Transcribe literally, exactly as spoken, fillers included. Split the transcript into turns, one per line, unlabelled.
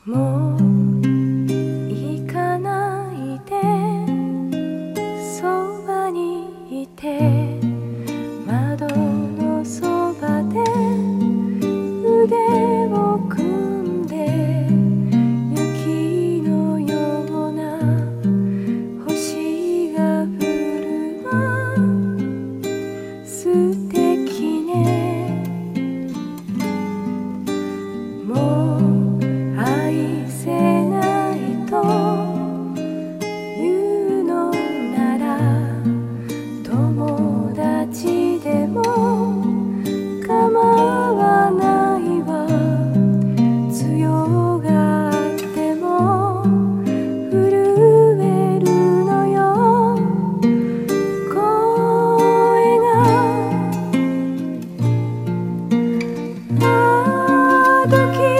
もう行かないで、そばにいて、窓のそばで腕を組んで、雪のような星が降るわ、素敵ね。もう愛せないというのなら、友達でも構わないわ。強がっても震えるのよ、声が。ああ時